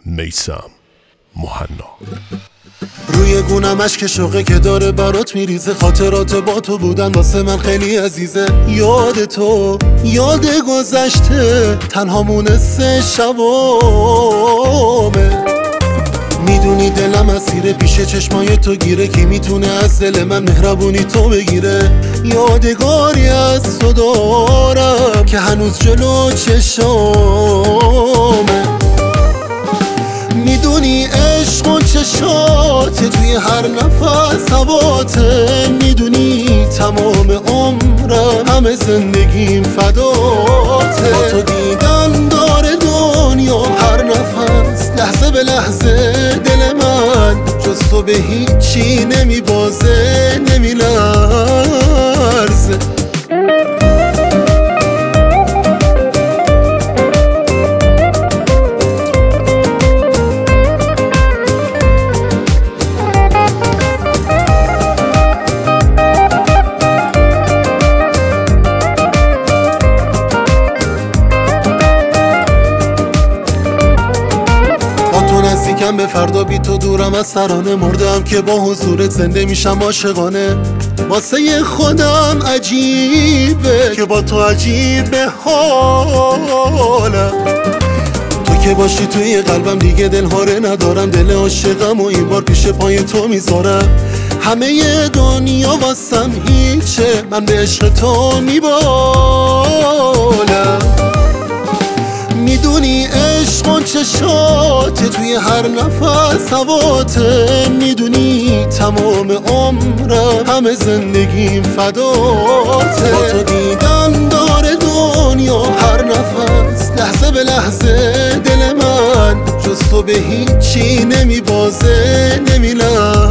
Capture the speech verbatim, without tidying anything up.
میثم مهنا. روی گونم اشک شوقه که داره برات میریزه، خاطرات با تو بودن واسه من خیلی عزیزه. یاد تو، یاد گذشته، تنها مونسه شبامه. میدونی دلم اسیره پیش چشمای تو گیره، کی میتونه از دل من مهربونی تو بگیره. یادگاری از تو دارم که هنوز جلو چشامه. میدونی عشق و چشاته توی هر نفس هواته. میدونی تمام عمرم همه زندگیم فداته. با تو دیدن داره دنیا هر نفس، لحظه به لحظه دل من جز تو به هیچی نمیبازه نمیلرزه. نزدیکم به فردا، بی تو دورم از ترانه. مردم که با حضورت زنده میشم عاشقانه. واسه خودم عجیبه که با تو عجیبه حالم. تو که باشی توی قلبم دیگه دلهاره ندارم. دل عاشقم و این بار پیش پای تو میذارم. همه دنیا واسم هیچه، من به عشق تو میبالم. میدونی عشق و چشاته توی هر نفس هواته. میدونی تمام عمرم همه زندگیم فداته. با تو دیدن داره دنیا هر نفس، لحظه به لحظه دل من جز تو به هیچی نمیبازه نمیلرزه.